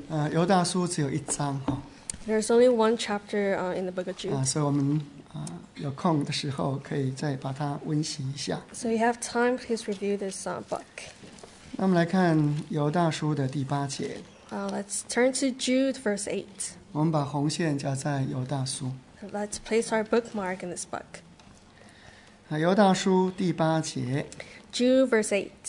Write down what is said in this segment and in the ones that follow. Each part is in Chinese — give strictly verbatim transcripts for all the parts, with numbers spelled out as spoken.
呃，犹大书只有一章哈。 There's only one chapter uh, in the book of Jude. 啊，所以我们啊有空的时候可以再把它温习一下。 So you have time, please review this uh, book. 那我们来看犹大书的第八节。 Uh, let's turn to Jude, verse eight. 我们把红线夹在犹大书。 Let's place our bookmark in this book. 啊，犹大书第八节。 Jude, verse eight.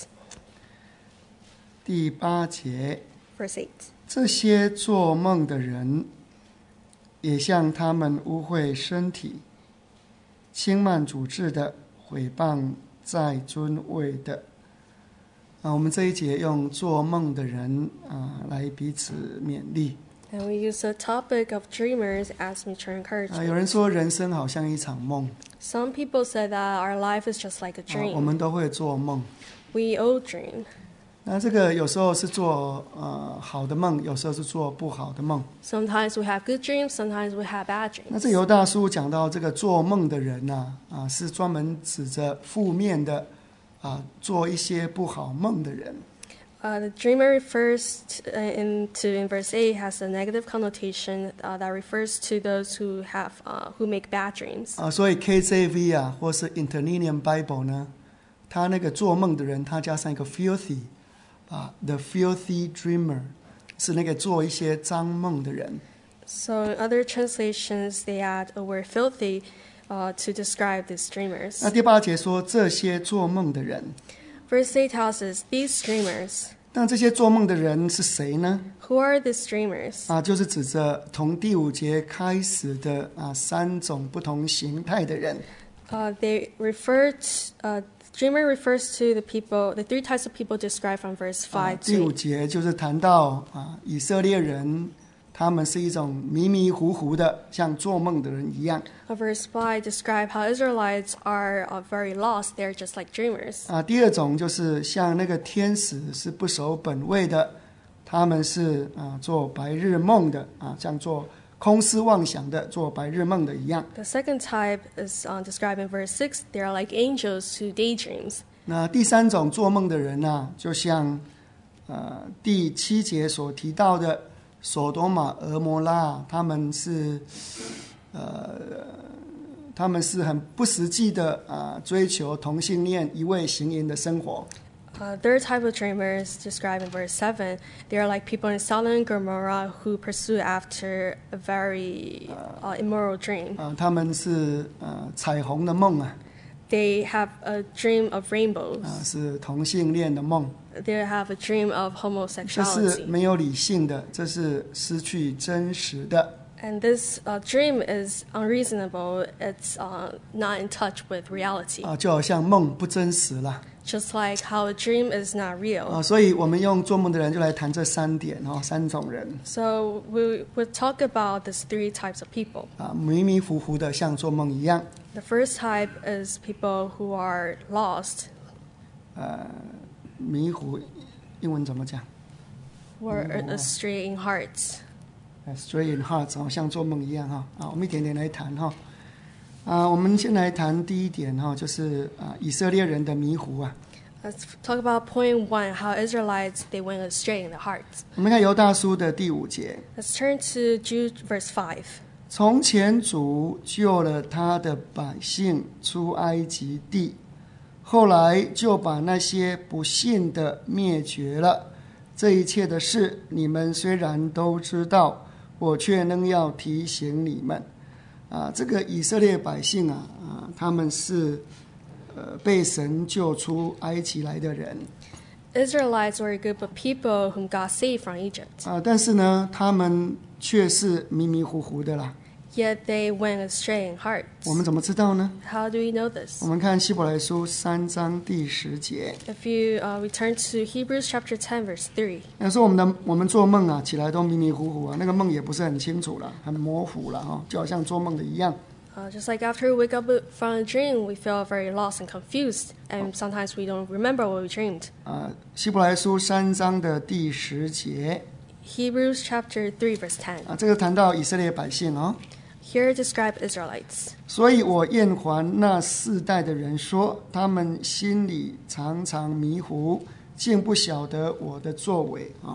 第八节。 Verse eight. 这些做梦的人，也像他们污秽身体、轻慢主治的、毁谤在尊位的。啊，我们这一节用做梦的人啊来彼此勉励。 And we use the topic of dreamers as mutual 啊，有 encouragement. 人说人生好像一场梦。 Some people say that our life is just like a 啊，我 dream. 们都会做梦。 We all dream. 那这个有时候是做呃好的梦，有时候是做不好的梦。 Sometimes we have good dreams, sometimes we have bad 那这 dreams. 犹大书讲到这个做梦的人呢、啊，啊，是专门指着负面的啊，做一些不好梦的人。 Uh, the dreamer refers to, uh, into in verse eight has a negative connotation uh, that refers to those who have uh, who make bad dreams. 啊，所以 K J V 啊，或是 Interlinear Bible 呢，他那个做梦的人，他加上一个 filthy 啊 ，the filthy dreamer 是那个做一些脏梦的人。 So in other translations, they add a word filthy uh, to describe these dreamers. 那第八节说这些做梦的人， Verse eight tells us these dreamers. 那这些做梦的人是谁呢？ Who are these dreamers? 啊，就是指着从第五节开始的啊三种不同形态的人。 Uh, they refer to, uh, dreamer refers to the people, the three types of people described from verse 啊 five 第五 to 节就是谈到啊以色列人，他们是一种迷迷糊糊的，像做梦的人一样。 uh, verse five describe how Israelites are uh, very lost. They're just like dreamers. 啊，第二种就是像那个天使是不守本位的，他们是啊做白日梦的啊，像做空思妄想的，做白日梦的一样。 The second type is uh, described in verse six. They are like angels who daydreams. 那第三种做梦的人呢、啊，就像呃第七节所提到的索多玛、俄摩拉，他们是呃他们是很不实际的啊、呃，追求同性恋一味行淫的生活。 Uh, third type of dreamers described in verse seven. They are like people in Sodom and Gomorrah who pursue after a very uh, immoral dream. 啊、他们是呃彩虹的梦啊， They have a dream of 啊、 rainbows. 是同性恋的梦， They have a dream of 这是 homosexuality. 没有理性的，这是失去真实的。 And this uh, dream is unreasonable. It's uh, not in touch with reality. 啊、就好像梦不真实了。 Just like how a dream is not 啊、 real. 所以我们用做梦的人就来谈这三点哦，三种人 So we would talk about these three types of people. 啊，迷迷糊糊的像做梦一样， The first type is people who are lost, 呃，迷糊，英文怎么讲 who are astray in hearts. ？Stray in heart 哦，像做梦一样哈。啊，我们一点点来谈哈。啊，我们先来谈第一点哈，就是啊，以色列人的迷糊啊。 Let's talk about point one, how Israelites, they went astray in their hearts. 我们看犹大书的第五节， Let's turn to Jude verse five. 从前主救了他的百姓出埃及地，后来就把那些不信的灭绝了。这一切的事，你们虽然都知道，我却仍要提醒你们。啊，这个以色列百姓啊，啊，他们是呃被神救出埃及来的人 Israelites were a group of people whom God saved from Egypt. 啊，但是呢，他们却是迷迷糊糊的啦。 Yet they went astray in heart. 我们怎么知道呢？ How do we know this? 我们看希伯来书三章第十节， If you uh, return to Hebrews chapter ten verse three. 那说我们的我们做梦啊，起来都迷迷糊糊啊，那个梦也不是很清楚了，很模糊了哈，就好像做梦的一样。 Uh, just like after we wake up from a dream, we feel very lost and confused, and sometimes we don't remember what we dreamed. 啊，希伯来书三章的第十节 Hebrews chapter three verse ten. 啊，这个谈到以色列百姓哦。 Here describe Israelites. 所以我厌烦那世代的人说，他们心里常常迷糊，竟不晓得我的作为啊。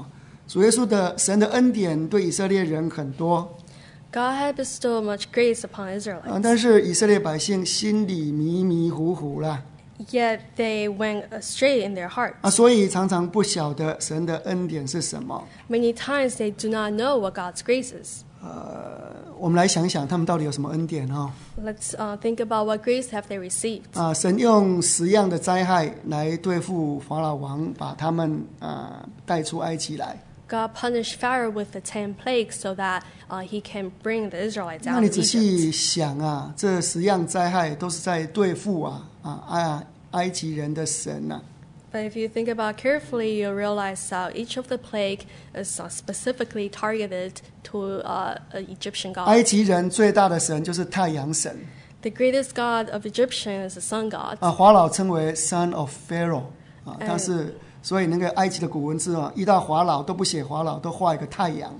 主耶稣的神的恩典对以色列人很多， God had bestowed much grace upon 啊， Israelites, 但是以色列百姓心里迷迷糊糊啦， yet they went astray in their hearts. 啊，所以常常不晓得神的恩典是什么。 Many times they do not know what God's grace is. 我们来想想，他们到底有什么恩典哦？ Let's uh, think about what grace have they received. 啊，神用十样的灾害来对付法老王，把他们啊带出埃及来。 God punished Pharaoh with the ten plagues so that uh, he can bring the Israelites 那 out 你 of 仔 Egypt. 细想啊，这十样灾害都是在对付啊啊埃埃及人的神呐、啊。 But if you think about it carefully, you'll realize that each of the plague is uh, specifically targeted to uh, an Egyptian 埃 god. 及人最大的神就是太阳神 The greatest god of Egyptian is the sun god. 啊，法老称为 Son of Pharaoh 啊， 嗯但是所以那个埃及的古文字啊，遇到法老都不写法老，都画一个太阳。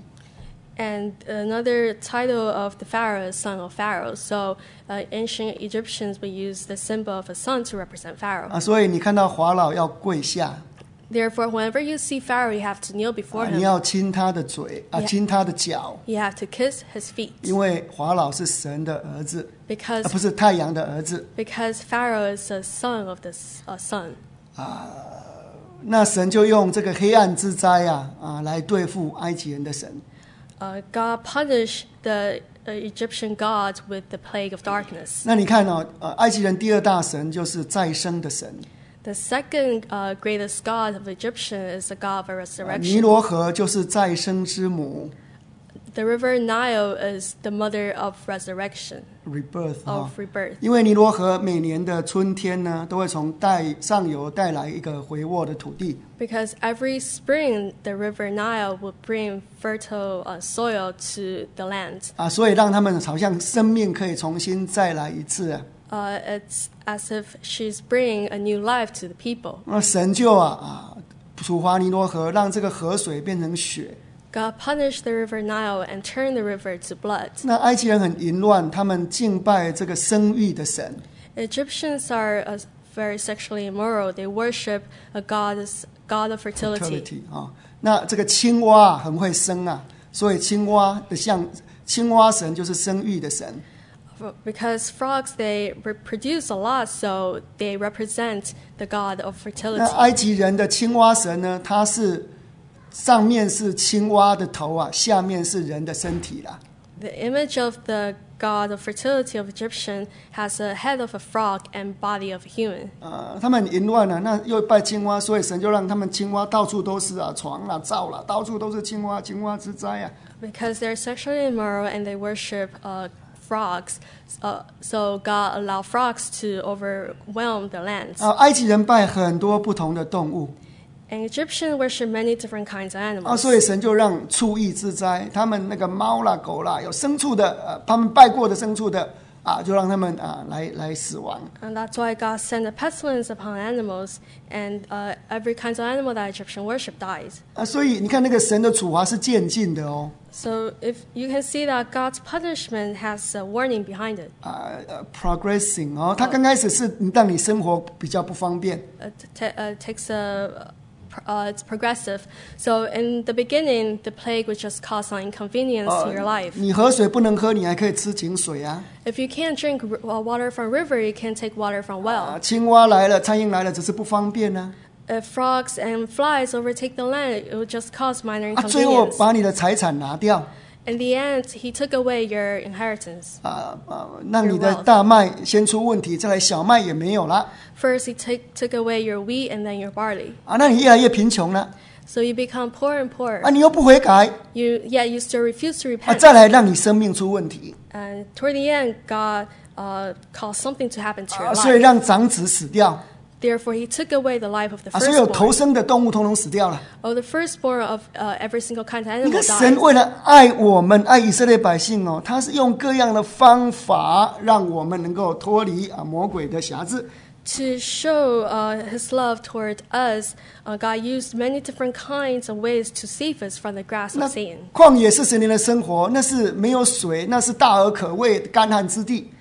And another title of the pharaoh is son of Pharaoh. So uh, ancient Egyptians would use the symbol of a sun to represent Pharaoh. 啊，所以你看到法老要跪下， Therefore, whenever you see Pharaoh, you have to kneel before 啊、你 him. 要亲他的嘴啊， Yeah. 亲他的脚， You have to kiss his feet 因为法老是神的儿子， because 啊，不是太阳的儿子。 because Pharaoh is the son of the s- uh, sun. 那神就用这个黑暗之灾啊啊来对付埃及人的神。 Uh, God punished the uh, Egyptian gods with the plague of darkness. 那你看哦，呃，埃及人第二大神就是再生的神， The second uh, greatest god of Egyptian is the god of 尼 resurrection. 罗河就是再生之母 The river Nile is the mother of resurrection, ，rebirth 啊、 of rebirth. 因为尼罗河每年的春天呢，都会从带上游带来一个肥沃的土地， Because every spring, the river Nile will bring fertile uh, soil to the land. 啊，所以让他们好像生命可以重新再来一次啊。 Uh, it's as if she's bringing a new life to the people. 那神就啊啊处罚尼罗河，让这个河水变成血。 God punished the river Nile and turned the river to blood. 那埃及人很淫乱，他们敬拜这个生育的神。 Egyptians are uh, very sexually immoral. They worship a god, god of fertility. fertility 啊，那这个青蛙很会生啊，所以青蛙的像青蛙神就是生育的神。 Because frogs, they reproduce a lot, so they represent the god of 那 fertility. 埃及人的青蛙神呢，它是上面是青蛙的头啊，下面是人的身体啦。 The image of the god of fertility of Egyptian has a head of a frog and body of a human. 呃，他们很淫乱啊，那又拜青蛙，所以神就让他们青蛙到处都是啊，床啦、灶啦，到处都是青蛙，青蛙之灾啊。 Because they're sexually immoral and they worship uh, frogs, uh, so God allowed frogs to overwhelm the land. 啊，埃及人拜很多不同的动物 And Egyptians worship many different kinds of 啊， animals. 所以神就让畜疫之灾，他们那个猫啦、狗啦，有牲畜的，呃，他们拜过的牲畜的啊，就让他们啊来来死亡。 And that's why God sent a pestilence upon animals, and uh, every kind of animal that Egyptian worship dies. 啊，所以你看那个神的处罚是渐进的哦， So if you can see that God's punishment has a warning behind it. 啊呃，progressing 哦，他刚开始是让你生活比较不方便， It t- uh, takes a uh, it's progressive. So in the beginning, the plague would just cause some inconvenience 呃 to your life. 你河水不能喝，你还可以吃井水啊。 If you can't drink r- uh, water from river, you can take water from 啊， well. 青蛙来了，苍蝇来了，只是不方便呢、 If frogs and flies overtake the land, it would just cause minor 啊。最后 inconvenience. 把你的财产拿掉， In the end, he took away your inheritance. 啊啊，让你的大麦先出问题，再来小麦也没有了， First, he take, took away your wheat and then your barley. 啊，那你越来越贫穷了， So you become poor and poorer. 啊，你又不悔改， You, yet you still refuse to 啊， repent. 再来让你生命出问题， And toward the end, God uh, caused something to happen to 啊， your 所以 life. 让长子死掉， Therefore, he took away the life of the 啊，所有投 firstborn. 生的动物通通死掉了。 Oh, the firstborn of uh, every single kind of 你 animal 看神 died. 为了爱我们，爱以色列百姓哦，他是用各样的方法让我们能够脱离啊魔鬼的辖制。 To show uh, his love toward us, uh, God used many different kinds of ways to save us from the grasp 那 of Satan. 旷野四十年的生活，那是没有水，那是大而可畏的干旱之地。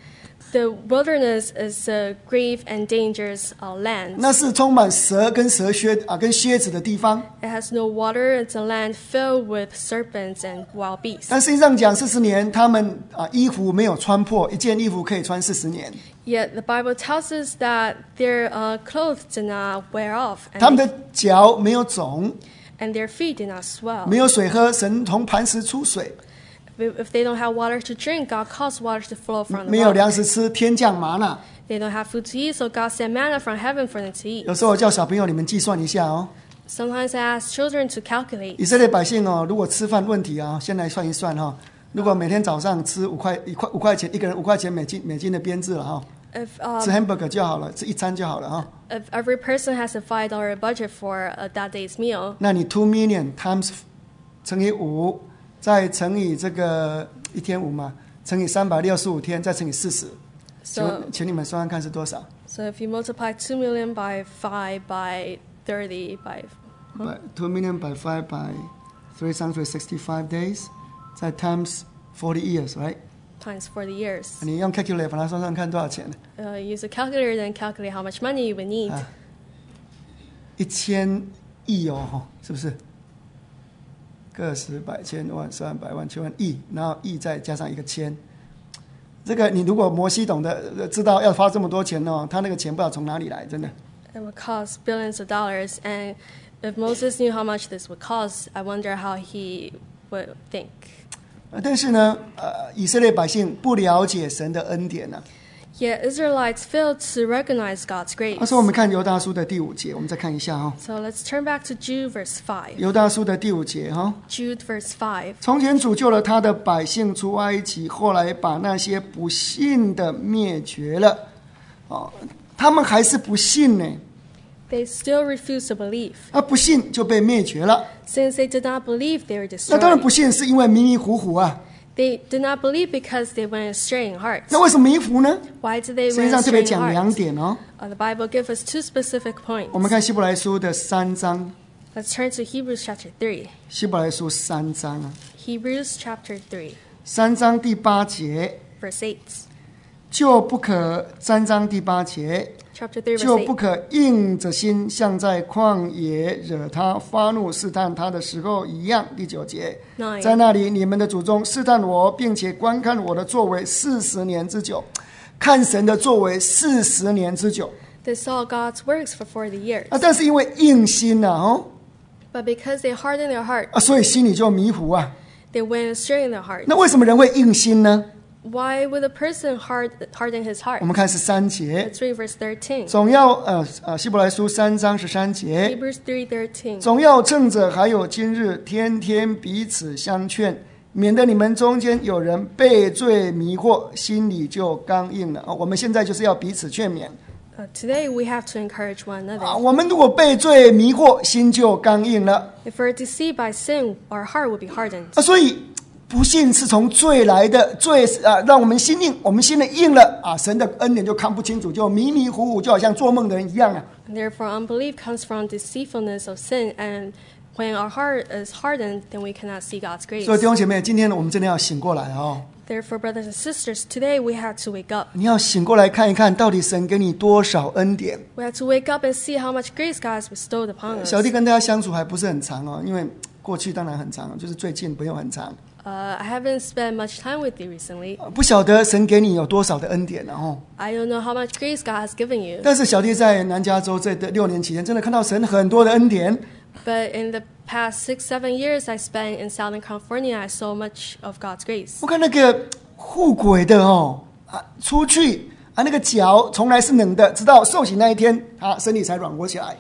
The wilderness is a grave and dangerous uh, land. 那是充满蛇跟蛇蝎啊，跟蝎子的地方。 It has no water. It's a land filled with serpents and wild beasts. 但实际上讲，四十年他们啊衣服没有穿破，一件衣服可以穿四十年。 Yet the Bible tells us that their uh, clothes did not wear off, 他 and, 们的脚没有肿， and their feet did not swell. 没有水喝，神从磐石出水； If if they don't have water to drink, God caused water to flow from the 没有 rock. 粮食吃，天降玛纳。 They don't have food to eat, so God sent manna from heaven for them to eat. 有时候我叫小朋友你们计算一下哦， Sometimes I ask children to calculate. 以色列百姓哦，如果吃饭问题啊，先来算一算哈、哦。如果每天早上吃五块一块五块钱一个人五块钱美金美金的编制了哈、哦， If 吃 um, hamburger 就好了，吃一餐就好了哈、哦。 if every person has a five dollar budget for uh, that day's meal, 那你 two million times 乘以五，再乘以这个一天五嘛，乘以三百六十五天，再乘以四十。请 so 问，请你们算算看是多少？ so if you multiply two million by five by thirty by By two million by five by three hundred sixty-five days， 再 times forty years， right？ times forty years, 你用 calculator 把它算算看多少钱？ uh, use a calculator and calculate how much money you would need. 啊，一千亿哦，吼是不是？个十百千万十万百万千万亿，然后亿再加上一个千。这个你如果摩西懂得知道要花这么多钱哦，他那个钱不知道从哪里来，真的。 It would cost billions of dollars, and if Moses knew how much this would cost, I wonder how he would think. 呃但是呢，呃，以色列百姓不了解神的恩典呢、啊。 Yet Israelites failed to recognize God's grace. 那时候我们看犹大书的第五节，我们再看一下哈、哦。 So let's turn back to Jude verse five. 犹大书的第五节哈、哦。 Jude verse five. 从前主救了他的百姓出埃及，后来把那些不信的灭绝了。哦，他们还是不信呢。 They still refuse to believe. 那不信就被灭绝了。 Since they did not believe, they were 那当然 destroyed. 不信是因为迷迷糊糊啊。 They did not believe because they went astray in heart. 那为什么迷糊呢？ Why did they 圣经 went 上特别 astray in 讲两 heart? 点哦。 Uh, the Bible gives us two specific 我 points. 们看希伯来书的三章， Let's turn to Hebrews chapter three. 希伯来书三章啊， Hebrews chapter three, 三章第八节 verse eight. 就不可，三章第八节 Chapter three, 就 verse 不 eight. 可硬着心，像在旷野惹他发怒试探他的时候一样。第九节， Nine. 在那里你们的祖宗试探我，并且观看我的作为四十年之久，看神的作为四十年之久 They saw God's works for forty years. 啊！但是因为硬心呐、啊，哦 But because they hardened their heart, 啊，所以心里就迷糊啊。 they went astray in their heart. 那为什么人会硬心呢？ Why would a person hard, harden his heart? 我们看十三节， Let's read verse thirteen. 总要呃呃希伯来书三章十三节。 Hebrews three thirteen. 总要趁着还有今日，天天彼此相劝，免得你们中间有人被罪迷惑，心里就刚硬了。哦，我们现在就是要彼此劝勉 Uh, today we have to encourage one 啊！ another. 我们如果被罪迷惑，心就刚硬了 If we're deceived by sin, our heart will be hardened. 啊！所以不信是从罪来的，罪啊让我们心硬，我们心里硬了啊，神的恩典就看不清楚，就迷迷糊糊，就好像做梦的人一样啊！ And therefore, unbelief comes from deceitfulness of sin, and when our heart is hardened, then we cannot see God's grace. 所以弟兄姐妹，今天我们真的要醒过来哦！ Therefore, brothers and sisters, today we have to wake up. 你要醒过来看一看，到底神给你多少恩典。 We have to wake up and see how much grace God has bestowed upon us. 小弟跟大家相处还不是很长哦，因为过去当然很长，就是最近不用很长。 Uh, I haven't spent much time with you recently. 不晓得神给你有多少的恩典然后， I don't know how much grace God has given you. 但是小弟在南加州这六年期间，真的看到神很多的恩典。 But in the past six, seven years I spent in Southern California, I saw much of God's grace. 我看那个护鬼的哦啊，出去啊，那个脚从来是冷的，直到受洗那一天，他身体才软和起来。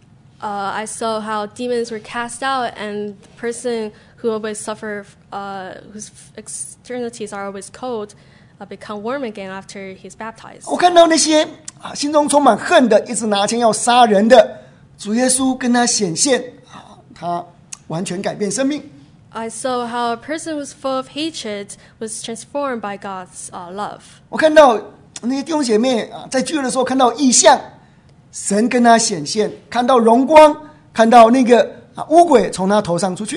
Uh, I saw how demons were cast out, and the person who always suffer, uh, whose extremities are always cold, uh, become warm again after he's baptized. 我看到那些啊心中充满恨的，一直拿枪要杀人的，主耶稣跟他显现啊，他完全改变生命。 I saw how a person who's full of hatred was transformed by God's uh, love. 我看到那些弟兄姐妹啊，在聚会的时候看到异象，神跟他显现，看到荣光，看到那个啊乌鬼从他头上出去。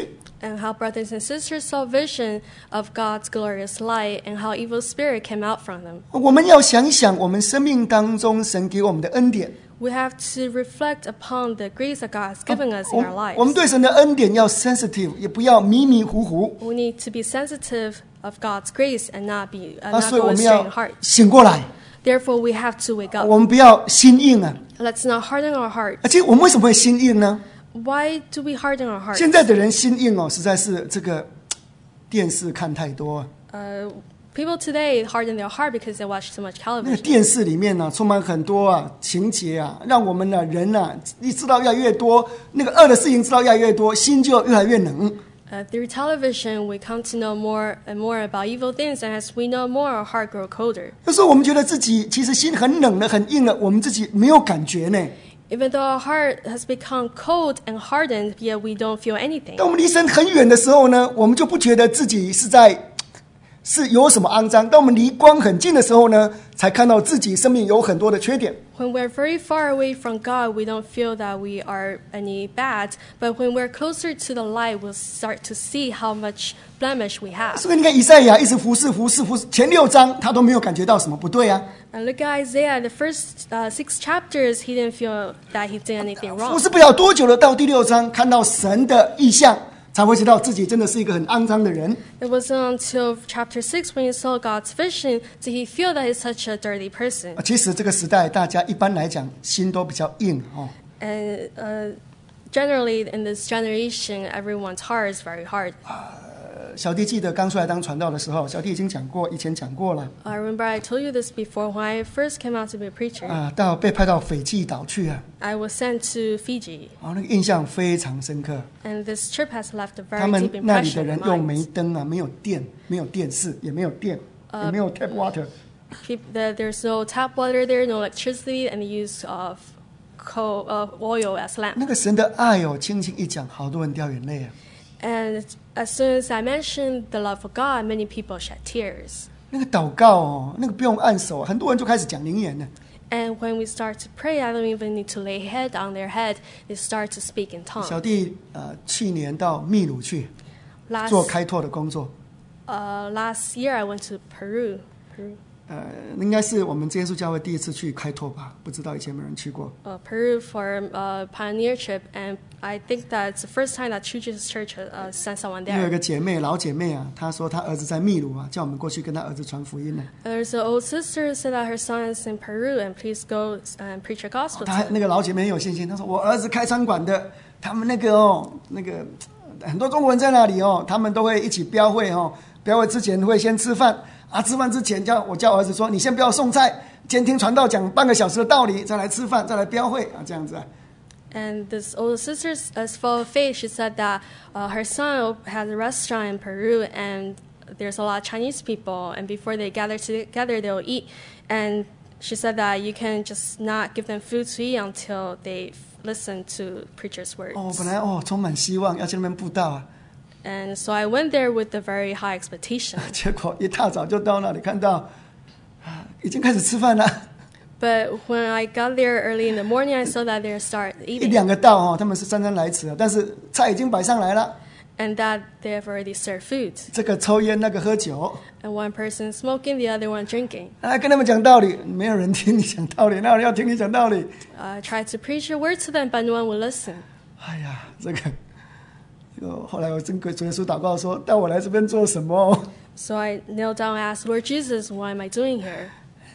and how brothers and sisters saw vision of God's glorious light and how evil spirit came out from them. 我们要想一想我们生命当中神给我们的恩典。 We have to reflect upon the grace that God has given us in our 我 lives. 我们对神的恩典要 sensitive， 也不要迷迷糊糊 We need to be sensitive of God's grace and not be uh, 啊， not 所以我 go 们 astray 要 in heart. 醒过来， Therefore, we have to wake up. 我们不要心硬啊。 Let's not harden our heart. 而且我们为什么会心硬呢？ Why do we harden our heart? 现在的人心硬哦，实在是这个电视看太多啊。 Uh, people today harden their heart because they watch too much 那个 television. 电视里面呢、充满很多啊情节啊，让我们的人呢、一知道越来越多，那个恶的事情知道越来越多，心就越来越冷。 Uh, through television, we come to know more and more about evil things, and as we know more, our heart grows colder. 有时候我们觉得自己其实心很冷了、很硬了，我们自己没有感觉呢。 Even though our heart has become cold and hardened, yet we don't feel anything. 当我们离神很远的时候呢，我们就不觉得自己是在是有什么肮脏。当我们离光很近的时候呢，才看到自己生命有很多的缺点。 When we're very far away from God, we don't feel that we are any bad. But when we're closer to the light, we'll start to see how much blemish we have. 所以你看以赛亚一直服侍服侍服侍，前六章他都没有感觉到什么不对啊。 And look at Isaiah. The first uh, six chapters, he didn't feel that he did anything 服 wrong. 侍不了多久了，到第六章看到神的意象，才会知道自己真的是一个很肮脏的人。 It wasn't until chapter six when he saw God's vision did he feel that he's such a dirty person. 其实这个时代大家一般来讲心都比较硬哦。 And uh, generally, in this generation, everyone's heart is very hard. 小弟记得刚出来当传道的时候，小弟已经讲过，以前讲过了 I remember I told you this before. When I first came out to be a preacher, 啊，到被派到斐济岛去啊， I was sent to Fiji. 哦，那个印象非常深刻。 And this trip has left a 他 very 们 deep 那里的 impression 人 in 用 my 煤 mind. 灯啊，没有电，没有电视，也没有电，也没有 tap water。 Peop- the- There's no tap water there, no electricity, and the use of coal, uh, oil as lamp. 那个神的爱哦，轻轻一讲，好多人掉眼泪啊。 And as soon as I mentioned the love of God, many people shed tears. 那个祷告哦，那个不用按手，很多人就开始讲灵言了。 And when we start to pray, I don't even need to lay head on their head. They start to speak in 小 tongues. 弟呃，去年到秘鲁去 Last, 做开拓的工作， uh, last year, I went to Peru. Peru. 呃，应该是我们真耶稣教会第一次去开拓吧，不知道以前有没有人去过。 Uh, Peru for a pioneer trip, and I think that it's the first time that True Jesus Church uh, sent someone 因为有 there. 个姐妹老姐妹啊，她说她儿子在秘鲁啊，叫我们过去跟她儿子传福音呢。 There's an old sister who said that her son is in Peru, and please go and preach a gospel 她 to 那 him. 个老姐妹很有信心，她说我儿子开餐馆的，他们那个哦，那个很多中国人在那里哦，他们都会一起标会哦，标会之前会先吃饭啊，吃饭之前叫我叫儿子说，你先不要送菜，先听传道讲半个小时的道理，再来吃饭，再来标会啊，这样子啊。 And this older sister is full of faith. She said that uh, her son has a restaurant in Peru, and there's a lot of Chinese people, and before they gather together, they'll eat. And she said that you can just not give them food to eat until they listen to preacher's words. 哦，本来哦充满希望要去那边布道啊， And so I went there with a very high expectation. 结果一大早就到那里，看到啊已经开始吃饭了， But when I got there early in the morning, I saw that they start 一 eating, 两个道哦，他们是姗姗来迟啊，但是菜已经摆上来了， and that they have already served food. 这个抽烟，那个喝酒， And one person smoking, the other one drinking. 啊，跟他们讲道理，没有人听你讲道理，哪有人要听你讲道理？ I tried to preach a word to them, but no one would listen. 哎呀，这个，这个后来我真跟主耶稣祷告说，带我来这边做什么？ So I knelt down and asked, Lord Jesus, what am I doing here?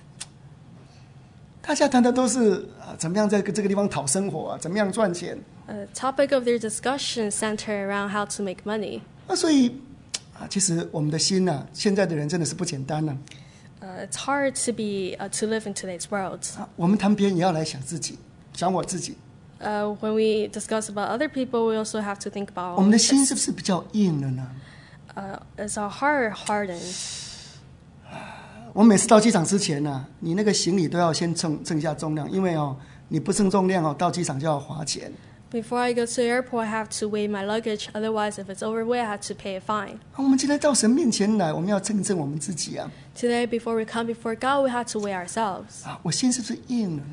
大家谈的都是啊，怎么样在这个地方讨生活啊，怎么样赚钱 The topic of their discussion centered around how to make money. 啊，所以啊，其实我们的心呐、啊，现在的人真的是不简单呐、 Uh, it's hard to be uh, to live in today's world. 啊。我们谈别人也要来想自己，想我自己。 Uh, when we discuss about other people, we also have to think about 我们的心 us. 是不是比较硬了呢？ Uh, is our heart hardened? 我每次到机场之前呢、啊，你那个行李都要先称称一下重量，因为哦，你不称重量哦，到机场就要罚钱。 Before I go to the airport, I have to weigh my luggage. Otherwise, if it's overweight, I have to pay a fine. 啊，我们今天到神面前来，我们要称正我们自己啊！ Today, before we come before God, we have to weigh ourselves. 啊，我心是不是硬了呢？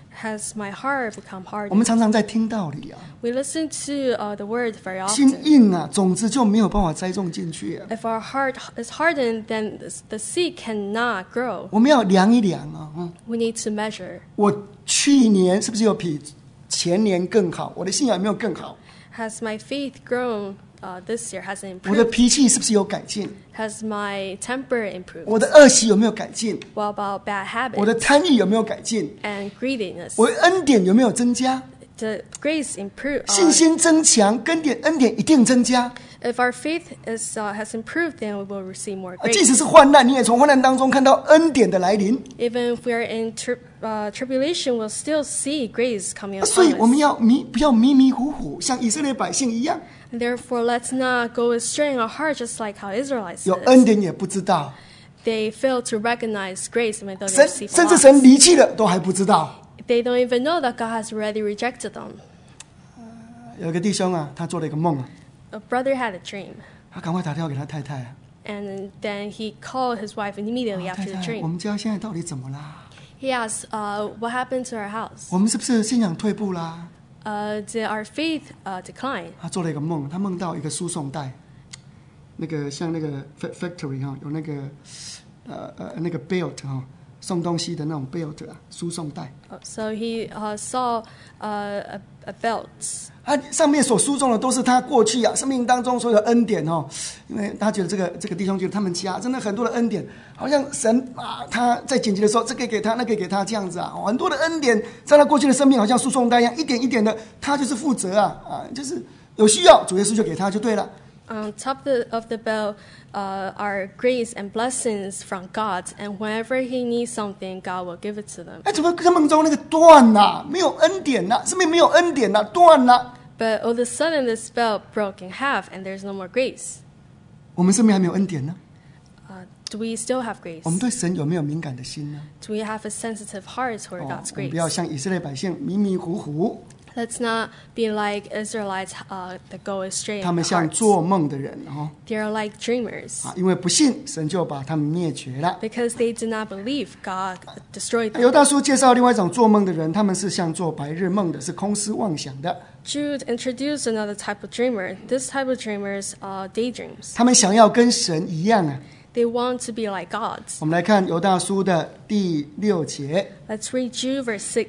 Has my heart become 我 hardened? 们常常在听道理啊， We listen to uh, the word very 心 often. 硬啊，种子就没有办法栽种进去啊。 If our heart is hardened, then this- the seed cannot grow. 我们要量一量啊，嗯， We need to measure. 我去年是不是有比前年更好？我的信仰有没有更好？ Has my faith grown uh, this year? Has it 我的 improved? 脾气是不是有改进？ Has my temper improved? 我的恶习有没有改进？ What about bad 我的 habits 贪欲有没有改进？ and greediness? 我的恩典有没有增加？ The grace improve. 信 Uh, 心增强，恩典恩典一定增加。 if our faith is uh, has improved, then we will receive more 啊，即 grace. 使是患难，你也从患难当中看到恩典的来临。 Even if we are in tri- uh, tribulation, we'll still see grace coming 啊所以 upon 我们 us. 要迷不要迷迷糊糊，像以色列百姓一样， Therefore, let's not go astray in our heart, just like how Israelites 有 did. 恩典也不知道， They fail to recognize grace when they 神 receive 甚至 loss. 神离弃了都还不知道。 They don't even know that God has already rejected them. 有一个弟兄啊，他做了一个梦啊， A brother had a dream, 他赶快打电话给他太太啊， and then he called his wife immediately 啊太 after the 太，我 dream. 们家现在到底怎么啦？ He asked, uh, "What happened to our house? 我们是不是信仰退步啦？ Uh, did our faith uh, decline?" 他做了一个梦，他梦到一个输送带，那个像那个 fa- factory 哈，有那个呃呃那个 belt 哈，送东西的那种 belt 啊，输送带。 Oh, so he uh, saw uh, a, a belt. 他上面所输送的都是他过去啊生命当中所有的恩典哦，因为他觉得这个这个弟兄觉得他们家真的很多的恩典，好像神啊他在紧急的时候这个给他那个给他这样子啊，很多的恩典在他过去的生命好像输送带一样，一点一点的他就是负责啊啊，就是有需要主耶稣就给他就对了。 On top the, of the bell uh, are grace and blessings from God, and whenever he needs something, God will give it to them. 哎，怎么跟梦中那个断啦、没有恩典啦、生命没有恩典啦、断啦、 But all of a sudden, the spell broke in half, and there's no more grace. 我们生命还没有恩典呢？ Uh, do we still have grace? 我们对神有没有敏感的心呢？ Do we have a sensitive heart toward 哦 God's 我们不要 grace? 像以色列百姓迷迷糊糊， Let's not be like Israelites uh, that go astray 他 in 们 their 像 hearts. 做梦的人哦。 They are like dreamers. 啊，因为不信，神就把他们灭绝了。 Because they did not believe, God destroyed them. 犹大书介绍另外一种做梦的人，他们是像做白日梦的，是空思妄想的。 Jude introduced another type of dreamer. This type of dreamers are daydreams. 他们想要跟神一样啊。 They want to be like God. 我们来看犹大书的第六节， Let's read Jude verse six.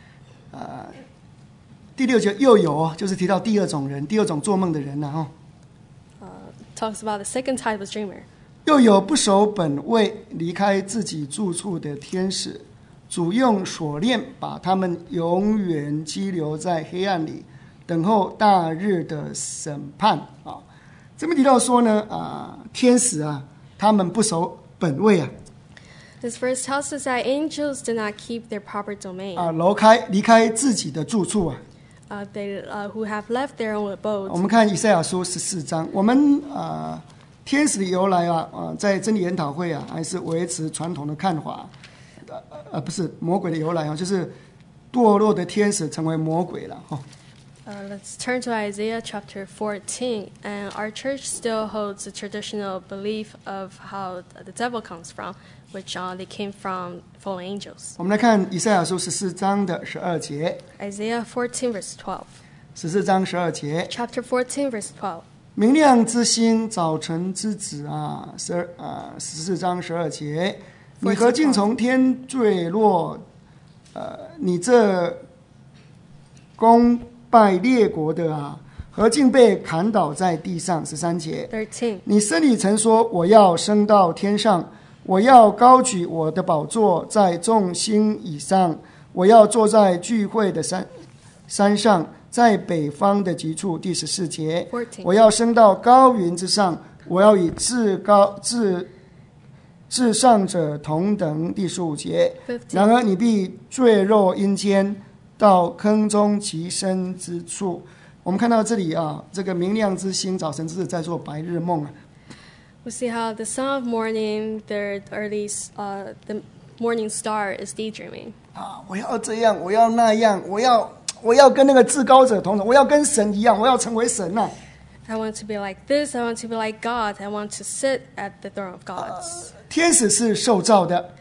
第六节又有哦，就是提到第二种人，第二种做梦的人呐、哦， Talks about the second type of dreamer. 又有不守本位、离开自己住处的天使，主用锁链把他们永远拘留在黑暗里，等候大日的审判啊。这边提到说呢，啊，天使啊，他们不守本位啊， This verse tells us that angels do not keep their proper domain. 啊，离开离开自己的住处啊。 Uh, they uh, who have left their own 我 abode. 们看以赛亚书十四章，我们啊、呃、天使的由来啊，啊、呃、在真理研讨会啊，还是维持传统的看法，呃呃不是魔鬼的由来啊，就是堕落的天使成为魔鬼了哈、哦。 Uh, let's turn to Isaiah chapter fourteen. And our church still holds the traditional belief of how the devil comes from, which uh, they came from fallen angels. 我们来看以赛亚书十四章的十二节， Isaiah fourteen verse twelve. 十四章十二节， Chapter fourteen verse twelve. 明亮之星，早晨之子啊，十二啊十四章十二节，你何竟从天坠落？呃，你这攻败列国的啊，何竟被砍倒在地上？十三节， thirteen. 你身里曾说，我要升到天上，我要高举我的宝座在众星以上，我要坐在聚会的山山上，在北方的极处。第十四节， fourteen. 我要升到高云之上，我要与至高至至上者同等。第十五节， fifteen. 然而你必坠落阴间，到坑中极深之处。我们看到这里啊，这个明亮之星，早晨之子在做白日梦啊。 We see how the son of morning, the early, uh, the morning star is daydreaming. 啊，我要这样，我要那样，我要我要跟那个至高者同等，我要跟神一样，我要成为神呐、啊。 I want to be like this. I want to be like God. I want to sit at the throne of God. 天使是受造的，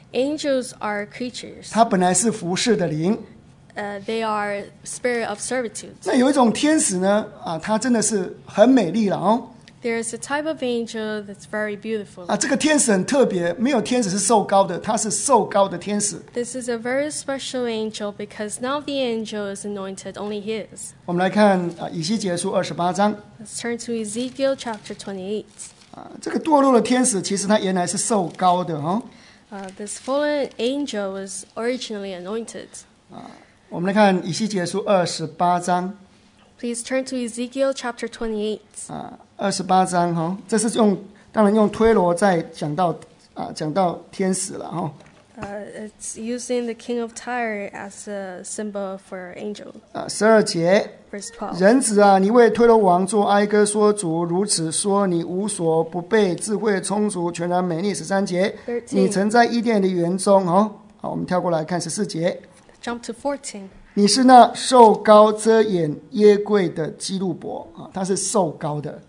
Angels are creatures. 它本来是服侍的灵。 Uh, they are spirit of servitude. 那有一种天使呢，啊，它真的是很美丽了哦。 There's a type of angel that's very beautiful. 啊，这个天使很特别，没有天使是受膏的，它是受膏的天使。 This is a very special angel because now the angel is anointed, only his. 我们来看啊，以西结书二十八章。 Let's turn to Ezekiel chapter twenty-eight. 啊，这个堕落的天使其实他原来是受膏的哦。 Uh, this fallen angel was originally anointed. 啊，我们来看以西结书二十八章。 Please turn to Ezekiel chapter twenty-eight. 啊，二十八章哈、哦，这是用当然用推罗在讲到啊讲到天使了哈、哦。 Uh, it's using the king of Tyre as a symbol for angel. 啊，十二节。 Verse twelve. 人子啊，你为推罗王做哀歌说，主如此说：你无所不备，智慧充足，全然美丽。十三节，你曾在伊甸的园中哦。好，我们跳过来看十四节。 Jump to fourteen. 你是那受膏遮掩耶柜的基路伯啊，他是受膏的。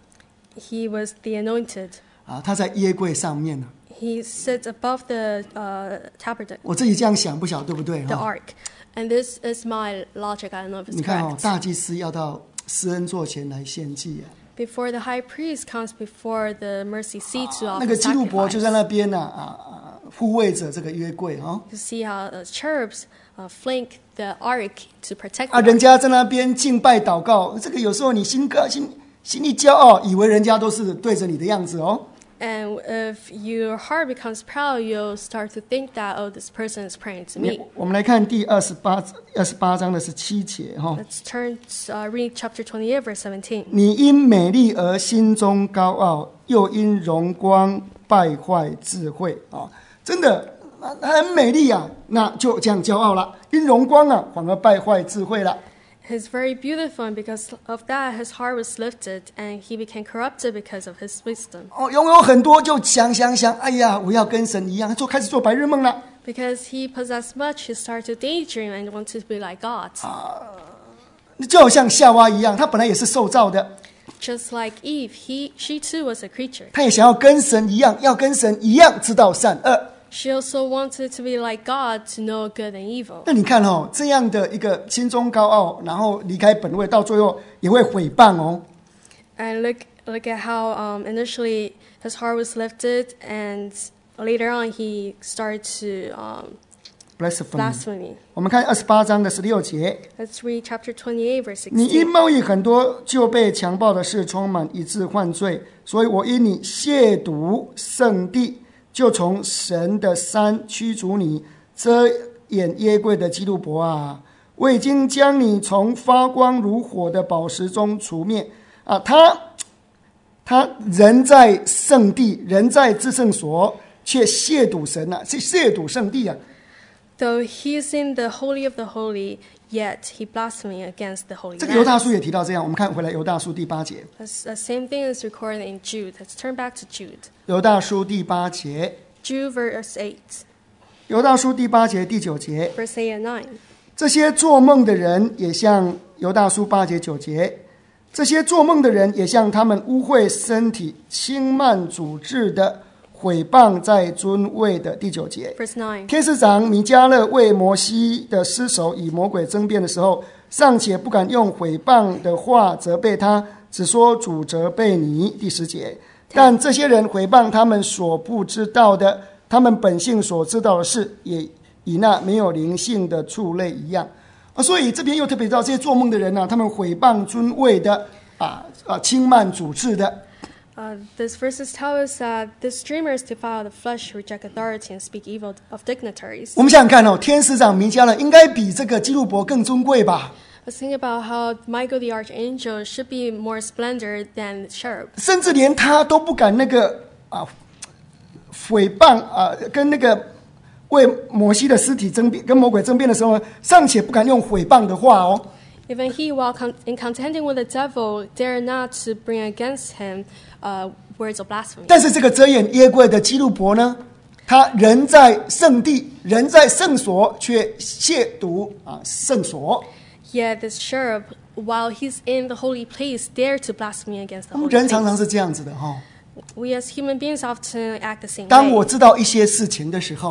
He was the anointed. 啊，他在耶柜上面呢。 He sits above the uh, tabernacle. 我自己这样想，不晓得对不对？ The ark. And this is my logic. I don't know if it's 你看哦， correct. 大祭司要到施恩座前来献祭啊。 Before the high priest comes before the mercy seat to 那 offer 个基路伯 sacrifice. 就在那边呢、啊，啊啊，护卫着这个约柜哦。 You see how the cherubs uh, flank the ark to protect 啊， the 人 ark. 家在那边敬拜祷告，这个有时候你心高心心一骄傲，以为人家都是对着你的样子哦。 And if your heart becomes proud, you'll start to think that, oh, this person is praying to me. 我们来看第二十八二十八章的十七节哈、哦。 Let's turn to uh, read chapter twenty-eight, verse seventeen. 你因美丽而心中高傲，又因荣光败坏智慧啊、哦！真的，很美丽啊，那就这样骄傲了。因荣光啊，反而败坏智慧了。 He's very beautiful, and because of that, his heart was lifted, and he became corrupted because of his wisdom. 哦，拥有很多就想想想，哎呀，我要跟神一样，就开始做白日梦了。 Because he possessed much, he started to daydream and wanted to be like God. 就好像夏娃一样，她本来也是受造的， Just like Eve, he, she too was a creature. 她也想要跟神一样，要跟神一样知道善恶。 She also wanted to be like God, to know good and evil. 那你看哦，这样的一个心中高傲，然后离开本位，到最后也会毁谤哦。 And look, look at how um, initially his heart was lifted, and later on he started to um, blasphemy. 我们看二十八章的十六节。 Let's read chapter twenty-eight, verse 你因 sixteen. 贸易很多，就被强暴的事充满，以致犯罪。所以我因你亵渎圣地，就从神的山驱逐你，遮掩耶柜的基路伯啊！我已经将你从发光如火的宝石中除灭啊！他他人在圣地，人在至圣所，却亵渎神啊！是亵渎圣地啊！ Though he is in the holy of the holy, yet he blaspheming against the holy 这个犹大 man. 书也提到这样，我们看回来犹大书第八节。 That's the same thing is recorded in Jude. Let's turn back to Jude. 犹大书第八节， Jude verse eight, 犹大书第八节第九节， verse eight and nine. 这些做梦的人也像犹大书八节九节，这些做梦的人也像他们污秽身体、轻慢主治的毁谤在尊位的第九节。 Verse nine. 天使长米迦勒为摩西的尸首与魔鬼争辩的时候，尚且不敢用毁谤的话责备他，只说主责备你。第十节。但这些人毁谤他们所不知道的，他们本性所知道的事，也与那没有灵性的畜类一样。啊，所以这边又特别提到这些做梦的人呢、啊，他们毁谤尊位的，啊啊，轻慢主治的。 Uh, these verses tell us that these dreamers defile the flesh, reject authority, and speak evil of dignitaries. 我们想想看哦，天使长弥迦勒应该比这个基路伯更尊贵吧？ Let's think about how Michael the archangel should be more splendor than cherub. 甚至连他都不敢那个啊诽谤啊，跟那个为摩西的尸体争辩，跟魔鬼争辩的时候，尚且不敢用诽谤的话哦。 Even he, while con- in contending with the devil, dare not to bring against him uh, words of blasphemy. 但是这个遮掩耶柜的基路伯呢，他人在圣地，人在圣所，却亵渎啊圣所。 Yet this cherub, while he's in the holy place, dare to blaspheme against the 我们 holy 人常常 place. 是这样子的哈、哦。 We as human beings often act the same 当我 way. 知道一些事情的时候，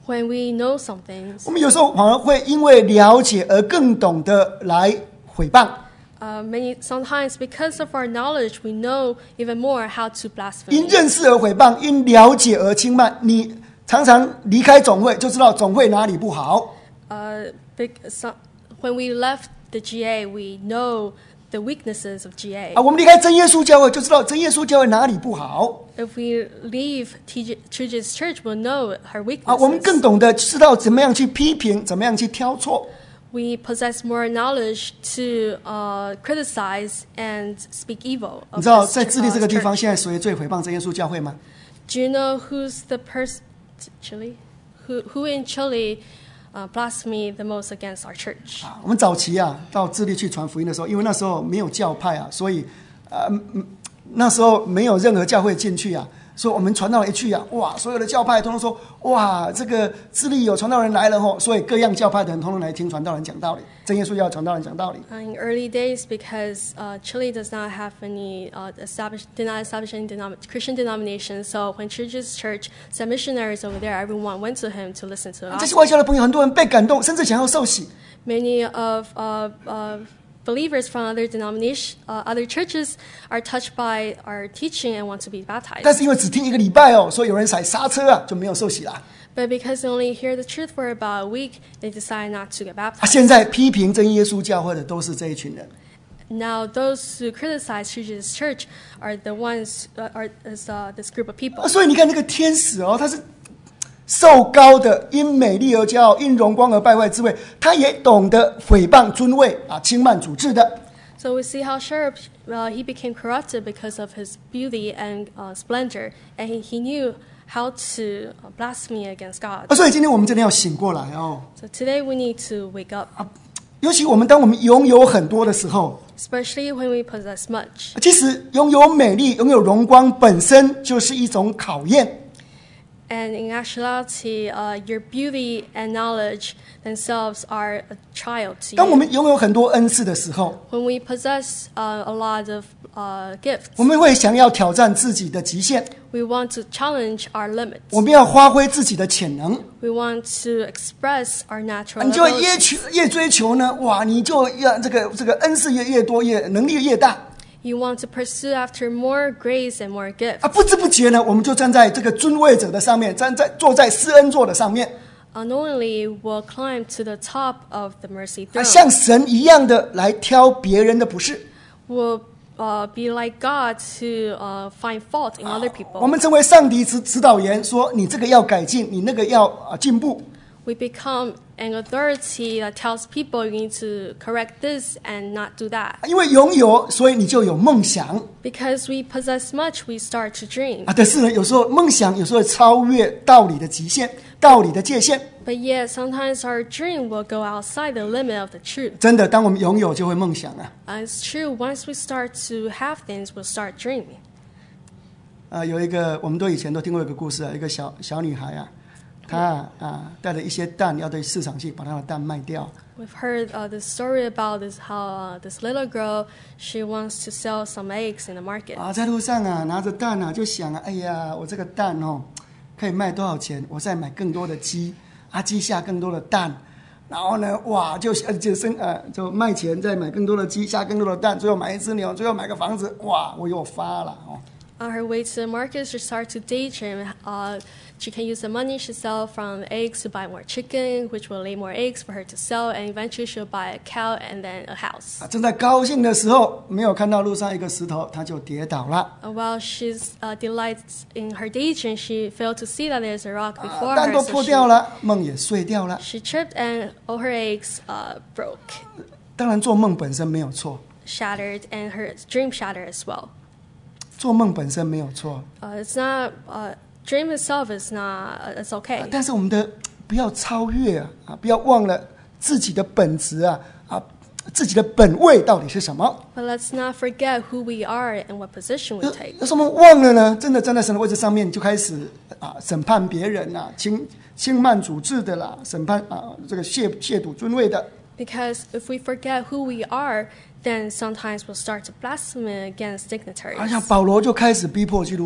When we know some things, 我们有时候反而会因为了解而更懂得来毁谤。 uh, many sometimes because of our knowledge, we know even more how to 因 blaspheme. 认识而毁谤，因了解而轻慢。你常常离开总会，就知道总会哪里不好。 Uh, big, so, when we left the G A, we know the weaknesses of G A. 啊，我们离开真耶稣教会，就知道真耶稣教会哪里不好。 If we leave T J, Church's church, we'll know her 啊，我们 weaknesses. 更懂得知道怎么样去批评，怎么样去挑错。 We possess more knowledge to uh, criticize and speak evil 你 of 知道 this 在智利 uh, 这个地方， church. 现在谁最诽谤真耶稣教会吗？ Do you know who's the person, Chile? Who, who in Chile uh, blaspheme the most against our church? 啊，我们早期啊到智利去传福音的时候，因为那时候没有教派啊，所以呃嗯那时候没有任何教会进去啊，所以我们传道人一去啊，哇，所有的教派通通说，哇，这个智利有传道人来了吼，所以各样教派的人通通来听传道人讲道理，真耶稣要传道人讲道理。 Uh, in early days, because uh, Chile does not have any uh, established, did not establish any denom- Christian denomination, so when Church's church sent missionaries over there, everyone went to him to listen to the 这些 gospel. 外教的朋友，很多人被感动，甚至想要受洗。 Many of uh, uh, believers from other denomination, uh, other churches, are touched by our teaching and want to be 但 baptized. 是因为只听一个礼拜哦，所以有人踩刹车啊，就没有受洗啦。 But because they only hear the truth for about a week, they decide not to get 啊， baptized. 现在批评真耶稣教会的都是这一群人。 Now, those who criticize Church's church are the ones, uh, are is, uh, this group of people. 啊，所以你看那个天使哦，他是受高的，因美丽而骄傲，因荣光而败坏智慧，他也懂得诽谤尊位啊，轻慢主治的。 So we see how Cherub, uh, he became corrupted because of his beauty and uh, splendor, and he, he knew how to uh, blaspheme against God. 啊，所以今天我们真的要醒过来哦。 So today we need to wake up, 尤其我们当我们拥有很多的时候， especially when we possess much. 其实拥有美丽、拥有荣光本身就是一种考验。 And in actuality, uh, your beauty and knowledge themselves are a trial to 当我 you. 们拥有很多恩赐的时候， When we possess uh, a lot of uh, gifts, 我们会想要挑战自己的极限， we want to challenge our limits. 我们要发挥自己的潜能。 We want to express our natural 你就会越 abilities. 求越追求呢，哇，你就要这个这个恩赐越越多，越能力越大 You want to pursue after more grace and more gifts. 啊！不知不觉呢，我们就站在这个尊位者的上面，站在坐在施恩座的上面， Unknowingly, we'll climb to the top of the mercy 啊， throne. 像神一样的来挑别人的不是。 We'll uh, be like God to uh, find fault in other 我 people. 们成为上帝指指导员，说你这个要改进，你那个要啊进步。 We become an authority that tells people you need to correct this and not do that. 因为拥有，所以你就有梦想 Because we possess much, we start to dream. 啊。但是呢，有时候梦想有时候会超越道理的极限，道理的界限。 But yet, sometimes our dream will go outside the limit of the truth. 真的，当我们拥有，就会梦想啊。 And it's true, once we start to have things, we'll start dreaming. 啊，有一个我们都以前都听过一个故事啊，一个小小女孩啊，她啊带了一些蛋要对市场去把她的蛋卖掉。 We've heard uh, this story about this how uh, this little girl, she wants to sell some eggs in the market. 啊，在路上啊拿着蛋啊就想啊，哎呀，我这个蛋哦可以卖多少钱？我再买更多的鸡，啊鸡下更多的蛋，然后呢哇就呃就生呃就卖钱再买更多的鸡，下更多的蛋，最后买一只牛，最后买个房子，哇我有发了哦。 On her way to the market, she starts to daydream. Uh, she can use the money she sells from the eggs to buy more chicken, which will lay more eggs for her to sell, and eventually she'll buy a cow and then a house. 啊正在高兴的时候，没有看到路上一个石头，她就跌倒了。 Uh, while she's uh, delights in her daydream, she failed to see that there's a rock 啊 before 蛋 her, 都 so 破 she, 掉了，梦也碎掉了。 she tripped and all her eggs uh, broke, 当然，做梦本身没有错， shattered, and her dream shattered as well. 做梦本身没有错， Uh, it's not uh, dream itself is not uh, it's 啊 okay. 但是我们的不要超越啊，啊不要忘了自己的本质啊啊，自己的本位到底是什么？ But let's not forget who we are and what position we 有 take. 有什么忘了呢？真的站在神的位置上面，就开始啊审判别人啦、轻轻慢主治的啦，审判啊这个亵亵渎尊位的。 Because if we forget who we are, then sometimes we'll start to blaspheme against 好 dignitaries. 像保罗就开始逼迫基督徒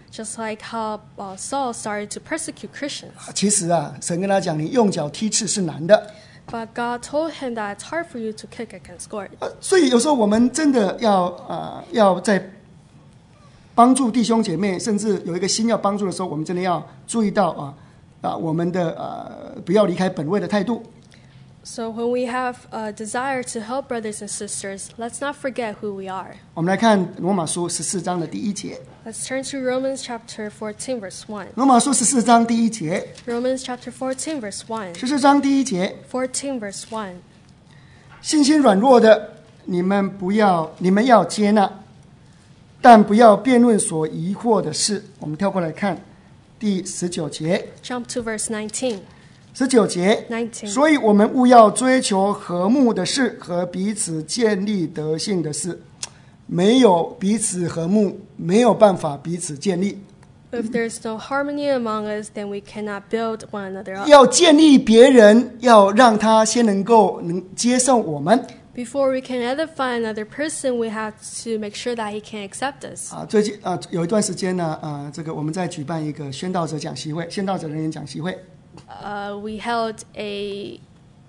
just like how uh, Saul started to persecute Christians. 其实啊，神跟他讲，你用脚踢刺是难的。 But God told him that it's hard for you to kick against God. 呃所以有时候我们真的要呃要在帮助弟兄姐妹，甚至有一个心要帮助的时候，我们真的要注意到啊啊我们的呃不要离开本位的态度。 So when we have a desire to help brothers and sisters, let's not forget who we are. 我们来看罗马书十四章的第一节。 Let's turn to Romans chapter fourteen, verse one. 罗马书十四章第一节， Romans chapter fourteen, verse one. 十四章第一节， fourteen, verse one. 信心软弱的，你们不要，你们要接纳，但不要辩论所疑惑的事。我们跳过来看第十九节， Jump to verse nineteen. 十九节， nineteen. 所以我们务要追求和睦的事和彼此建立德性的事。没有彼此和睦，没有办法彼此建立。 If there's no harmony among us, then we cannot build one another up. 要建立别人，要让他先能够能接受我们。 Before we can edify another person, we have to make sure that he can accept us. 啊，最近啊有一段时间呢，啊，这个我们在举办一个宣道者讲习会，宣道者人员讲习会。 Uh, we held a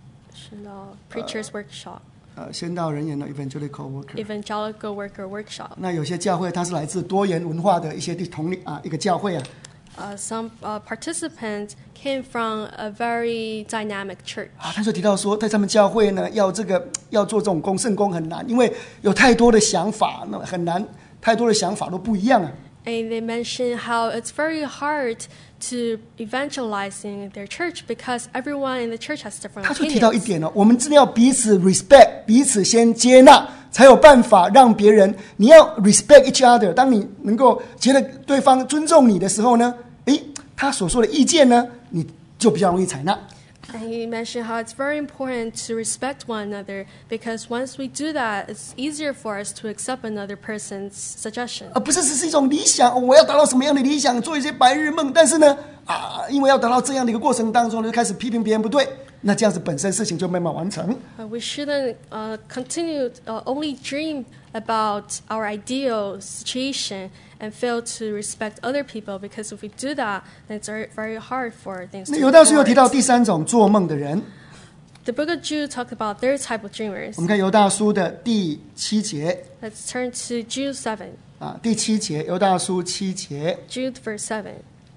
uh, preacher's workshop, 呃，宣道人员的 evangelical worker。 evangelical worker workshop. 那有些教会它是来自多元文化的一些同啊一个教会啊， Uh, some uh, participants came from a very dynamic church. 啊，他就提到说，在他们教会呢，要这个要做这种公圣工很难，因为有太多的想法，那很难，太多的想法都不一样啊。 And they mentioned how it's very hard to evangelize in their church because everyone in the church has different 他就提到一 opinions. 点哦，我们真的要彼此 respect， 彼此先接纳，才有办法让别人。你要 respect each other， 当你能够觉得对方尊重你的时候呢，诶，他所说的意见呢，你就比较容易采纳。 And he mentioned how it's very important to respect one another because once we do that, it's easier for us to accept another person's suggestion. 而不是只是一种理想，哦我要达到什么样的理想，做一些白日梦。但是呢，啊，因为要达到这样的一个过程当中，就开始批评别人不对，那这样子本身事情就没办法完成。 Uh, we shouldn't uh, continue uh, only dream about our ideal situation and fail to respect other people because if we do that, then it's very, very hard for things 那 to 犹 move 大书又提到 forward. 第三种做梦的人， The book of Jude talked about their type of dreamers. 我们看犹大书的第七节 Let's turn to Jude seven. 啊，第七节，犹大书七节， Jude verse seven.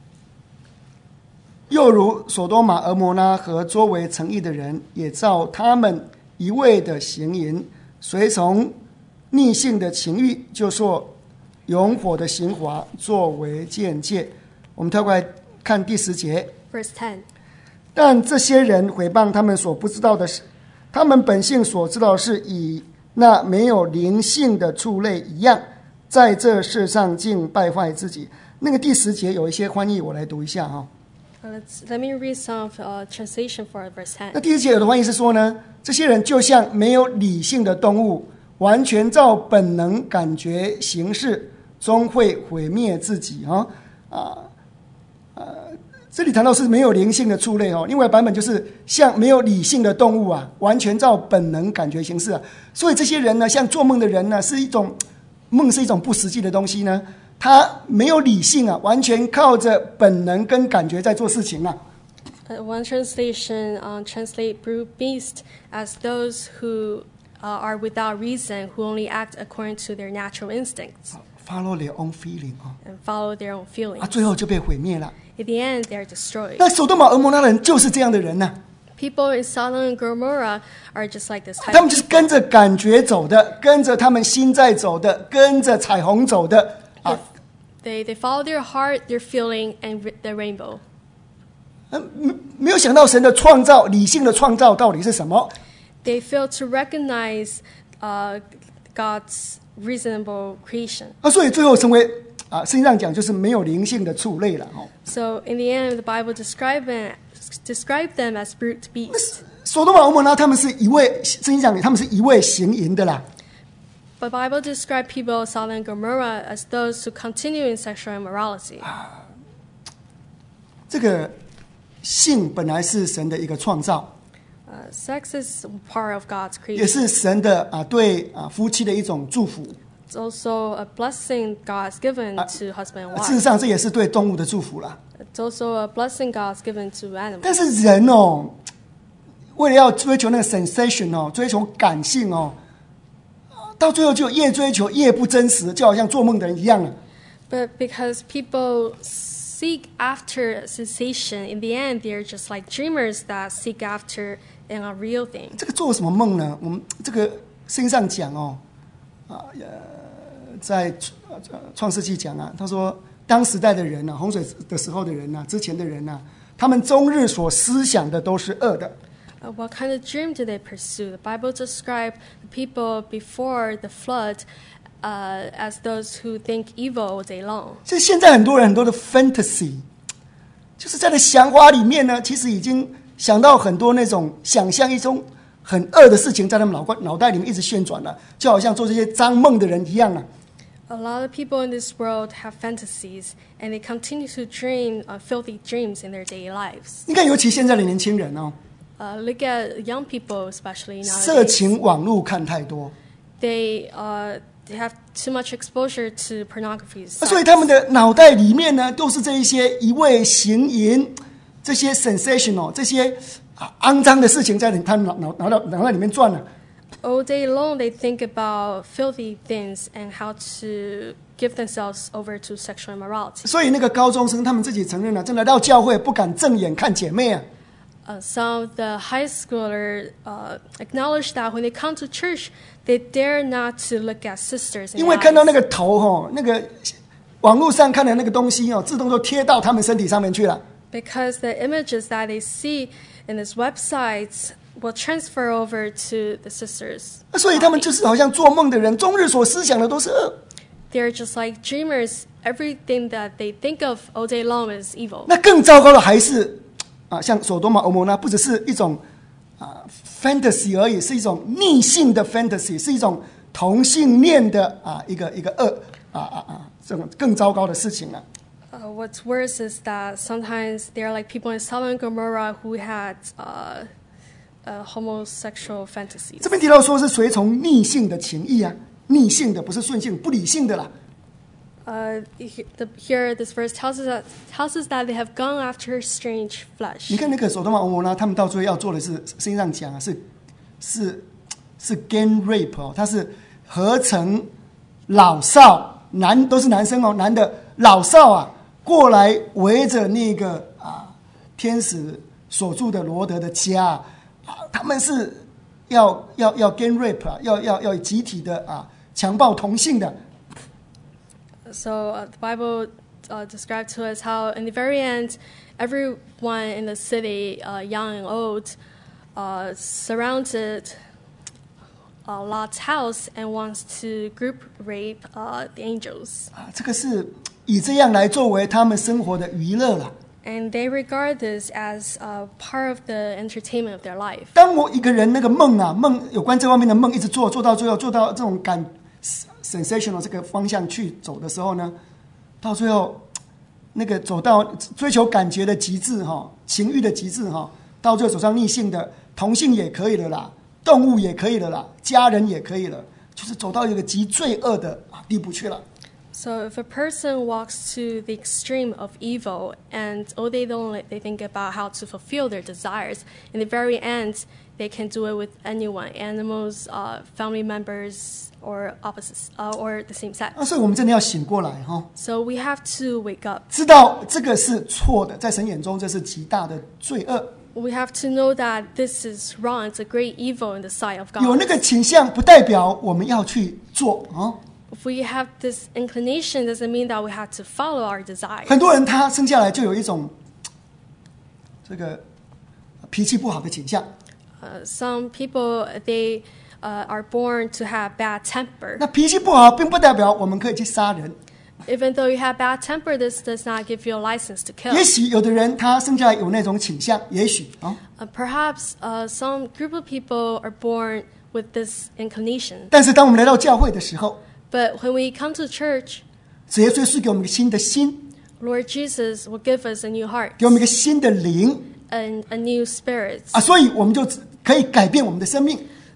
又如所多玛、俄摩拉和周围城邑的人，也照他们一味的行淫，随从逆性的情欲，就说永火的刑罚作为鉴戒。我们跳过来看第十节。 Verse ten. 但这些人毁谤他们所不知道的事，他们本性所知道的是以那没有灵性的畜类一样，在这世上竟败坏自己。那个第十节有一些翻译，我来读一下哈。 Uh, Let's, let me read some uh, translation for verse 那 ten. 第一节有的翻译是说呢，这些人就像没有理性的动物，完全照本能感觉行事，终会毁灭自己哈啊呃，这里谈到是没有灵性的畜类哦，另外版本就是像没有理性的动物啊，完全照本能感觉行事啊。所以这些人呢，像做梦的人呢，是一种梦是一种不实际的东西呢，他没有理性啊，完全靠着本能跟感觉在做事情啊。 Uh, one translation um, translate brute beast as those who uh, are without reason, who only act according to their natural instincts Follow their own feeling 啊， and follow their own feelings. 啊，最后就被毁灭了。 In the end, they are destroyed. 那索多玛、俄摩拉人就是这样的人呢、 People in Sodom and Gomorrah are just like this 他 type 们 of 就是 people. 跟着感觉走的，跟着他们心在走的，跟着彩虹走的啊。 They, they follow their heart, their feeling, and r- the rainbow. 嗯没没有想到神的创造，理性的创造到底是什么？ They fail to recognize uh, God's reasonable creation. 啊，所以最后成为啊，圣经上讲就是没有灵性的畜类了哦。 So in the end, the Bible describe them, describe them as brute beasts. 索多玛、俄摩拉他们是一位，圣经讲他们是一位行淫的啦。 But the Bible describes people of Sodom and Gomorrah as those who continue in sexual immorality. 这个性本来是神的一个创造， Uh, sex is part of God's 也 creation. 是神的啊对啊夫妻的一种祝福。 It's also a blessing God's given to husband and 事实 wife. 上这也是对动物的祝福啦。 It's also a blessing God's given to 但 animals. 是人哦，为了要追求那个 sensation 哦，追求感性哦，到最后就越追求越不真实，就好像做梦的人一样了。 But because people seek after sensation, in the end, they're just like dreamers that seek after an unreal thing. 这个做什么梦呢？我们这个圣经上讲哦，啊，呃，在呃创世纪讲啊，他说当时代的人啊，洪水的时候的人啊，之前的人啊，他们终日所思想的都是恶的。 Uh, what kind of dream do they pursue? The Bible describes the people before the flood uh, as those who think evil all day long. 所以现在很多人很多的 fantasy， 就是在那想法里面呢，其实已经想到很多那种想象一种很恶的事情，在他们脑瓜脑袋里面一直旋转了，就好像做这些张梦的人一样啊。 A lot of people in this world have fantasies, and they continue to dream uh, filthy dreams in their daily lives. 你看，尤其现在的年轻人哦， Uh, look at young people, especially 色 nowadays. 情网络看太多， They uh, they have too much exposure to pornography. 所以他们的脑袋里面呢，都是这一些一味行淫、这些 sensational、这些啊肮脏的事情在他们脑脑脑袋脑袋里面转了。 All day long, they think about filthy things and how to give themselves over to sexual immorality. 所以那个高中生他们自己承认了，真的到教会不敢正眼看姐妹啊。 Uh, some of the high schoolers uh, acknowledge that when they come to church, they dare not to look at sisters. 因 In 为 the 看到那 eyes. 个头哈，那个网络上看的那个东西哦，自动就贴到他们身体上面去了。 Because the images that they see in these websites will transfer over to the sisters. 所以他们就是好像做梦的人，终日所思想的都是恶。 They're just like dreamers. Everything that they think of all day long is evil. 那更糟糕的还是啊，像索多玛、俄摩拉，不只是一种啊 fantasy 而已，是一种逆性的 fantasy， 是一种同性恋的啊一个一个恶啊啊啊，这种更糟糕的事情了。 Uh, what's worse is that sometimes they're like people in Sodom and Gomorrah who had uh, uh, homosexual fantasies. 这边提到说是随从逆性的情意啊，逆性的不是顺性，不理性的啦。 Uh, he- the, here, this verse tells us that tells us that they have gone after strange 你 flesh. 看那个索多玛、俄摩拉，他们到最后要做的是，圣经上讲啊，是是是 gang rape 哦，他是合成老少男都是男生哦，男的老少啊，过来围着那个啊天使所住的罗德的家啊，他们是要要要 gang rape 啊，要要要集体的啊强暴同性的。 So uh, the Bible uh, described to us how, in the very end, everyone in the city, uh, young and old, uh, surrounded uh, Lot's house and wants to group rape uh, the angels. 啊，这个是以这样来作为他们生活的娱乐了。 And they regard this as uh, part of the entertainment of their life. 当我一个人那个梦啊，梦有关这方面的梦一直做，做到最后，做到这种感 sensational 这个方向去走的时候呢，到最后那个走到追求感觉的极致哈，情欲的极致哈，到最后走上逆性的，同性也可以了啦，动物也可以了啦，家人也可以了，就是走到一个极罪恶的地步去了。 So if a person walks to the extreme of evil and all day long they think about how to fulfill their desires, in the very end they can do it with anyone, animals, uh, family members, or opposites, uh, or the same sex. 啊，所以我们真的要醒过来哈， So we have to wake up. 知道这个是错的，在神眼中这是极大的罪恶。 We have to know that this is wrong. It's a great evil in the sight of 有那 God. 个倾向，不代表我们要去做啊。 If we have this inclination, doesn't mean that we have to follow our desires. 很多人他生下来就有一种这个脾气不好的倾向， Uh, some people, they uh, are born to have bad temper. 那脾气不好并不代表我们可以去杀人。 Even though you have bad temper, this does not give you a license to kill. 也许有的人他生下来有那种倾向，也许啊， Uh, perhaps uh, some group of people are born with this inclination. 但是当我们来到教会的时候， But when we come to church, 主耶稣是给我们一个新的心， Lord Jesus will give us a new heart 给我们一个新的灵 and a new spirit. 啊，所以我们就可以改变我们的生命。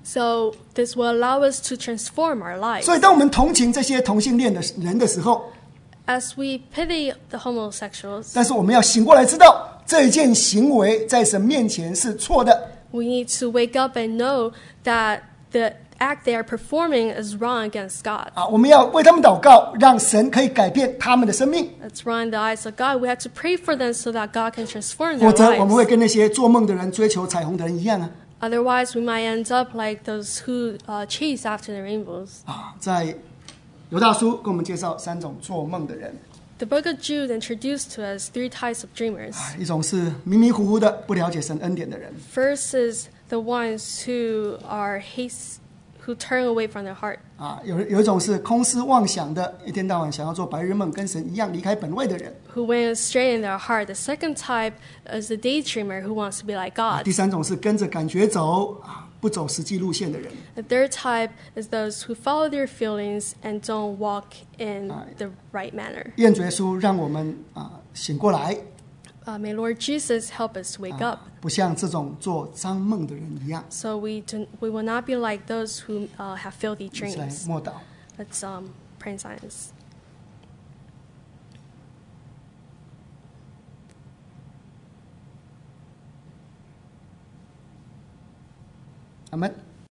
So this will allow us to transform our lives. 所以，当我们同情这些同性恋的人的时候， As we pity the homosexuals, 但是我们要醒过来，知道这一件行为在神面前是错的。 we need to wake up and know that the act they are performing is wrong against God. 啊，我们要为他们祷告，让神可以改变他们的生命。 That's wrong in the eyes of God. We have to pray for them so that God can transform 否 their 则，我们会 lives. 跟那些做梦的人、追求彩虹的人一样啊！ Otherwise, we might end up like those who uh, chase after the rainbows. 啊，在犹大书给我们介绍三种做梦的人， The book of Jude introduced to us three types of dreamers. 一种是迷迷糊糊的、不了解神恩典的人， First is the ones who are haste, who turn away from their heart. 啊，有有一种是空思妄想的，一天到晚想要做白日梦，跟神一样离开本位的人。 Who went astray in their heart. The second type is the daydreamer who wants to be like 啊 God. 第三种是跟着感觉走，啊，不走实际路线的人。 The third type is those who follow their feelings and don't walk in the right manner. 愿主耶稣让我们啊醒过来， Uh, may Lord Jesus help us wake up 不像这种做脏梦的人一样。 so we do, we will not be like those who uh, have filthy 一起来 dreams. 默祷。 Let's um, pray in silence. 阿门。